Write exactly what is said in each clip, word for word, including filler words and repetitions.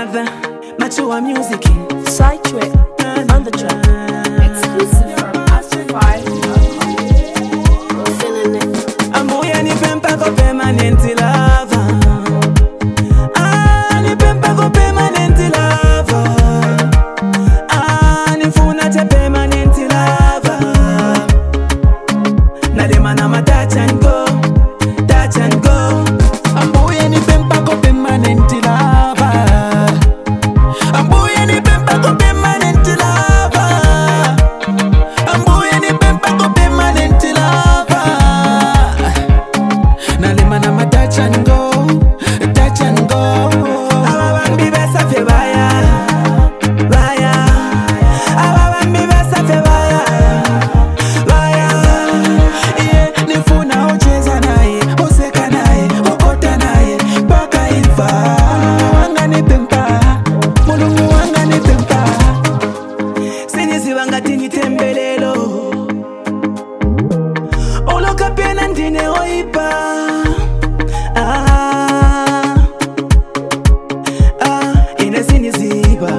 love. Mature music. Sideway on the track. Exclusive from Afterfire. Feeling it. Ambuya ni pempa ko permanent love. Ah, ni pempa ko permanent love. Ah, ni funa te permanent love. Na de mana ma touch and go, touch and go. Ambuya ni pempa ko permanent love. Ambuya ni pempa ko permanent love. Ambuya ni pempa ko permanent love. Na le mana ma touch and go, touch and go. Aba bambi besa fe baya, baya. Aba bambi besa fe baya, baya. Yeah, nifuna ocheza naye, oseka naye, okota naye, mpaka ifa. Mulungu wanga ni pempa, Mulungu wanga ni pempa. Sinisiba ngati nitembelelo. Oloka pena ndine oipa. Ah, ah, ine sinisiba.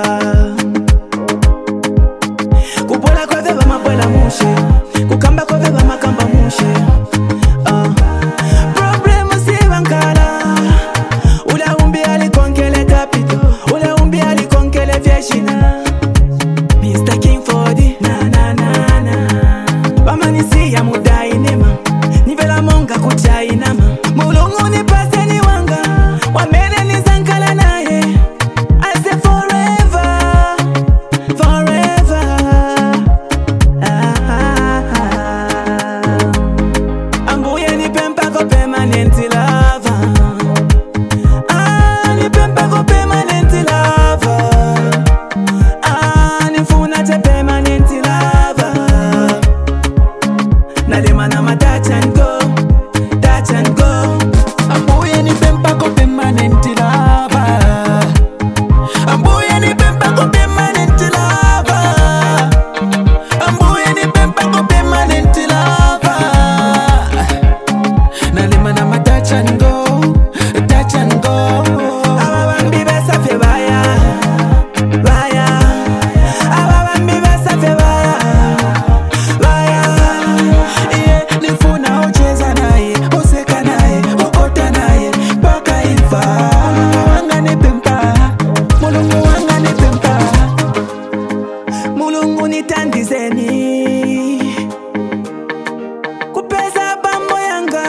Kupola kwave bamapwela mushe, kukamba kwave bamakamba mushe. Ah, problemu sibankala. Ula umbi alikonkele kapito, ula umbi alikonkele vyeshina. Mister King for the na na na na. Wamanisi ya mudai nema, nivela monga kuchai nama. Mulungu ni pase ni wanga, wamene ni zankala naye. I say forever, forever. Ah, ah, ah. Ambuye ni pempa ko permanent love. Ah, ni pempa ko permanent love. Ah, ni funa te permanent love. Na de mana ma touch and go, touch and go. Ambuya ni pempa ko permanent love. Ambuya ni pempa ko permanent love. Ambuya ni pempa ko permanent love. Na le mana ma touch and go, touch and go. Aba bambi besa fe baya, baya. Aba bambi besa fe baya, baya. Yeah, nifuna ocheza naye, oseka naye, okota naye, mpaka ifa. Mulungu wanga ni pempa, Mulungu wanga ni pempa. Mulungu nitandizeni kupeza bambo yanga.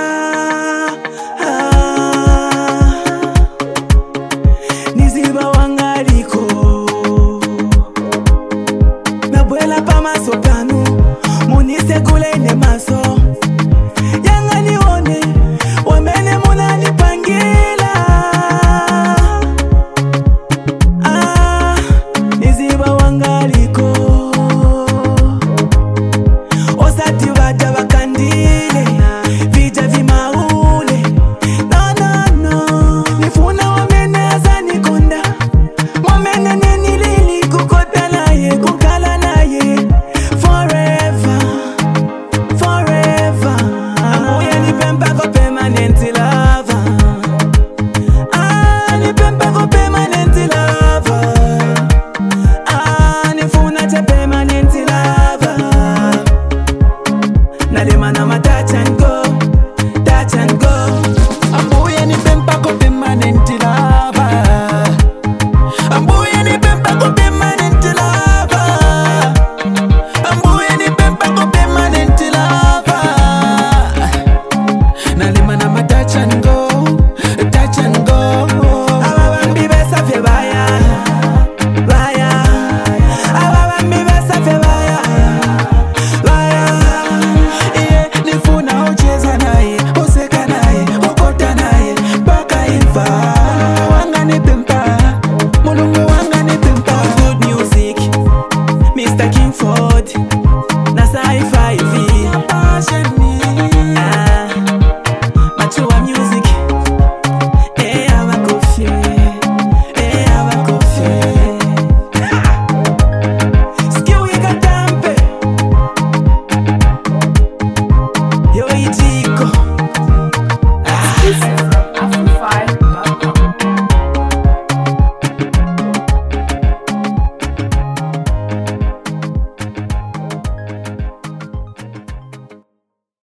Ah, niziba wangaliko nabwela pamaso panu munisekule ne maso yanga nione wamene munanipangila. Ah, niziba wangaliko osati vata vakandile vija vimaule. No, no, no, nifuna wamene azanikonda, wamene nenilili kukota naye, kukala naye forever, forever. Ambuya ni pempa ko permanent love. Ah, ni pempa ko permanent love. Ah, nifuna te permanent love. Na de mana ma touch and go,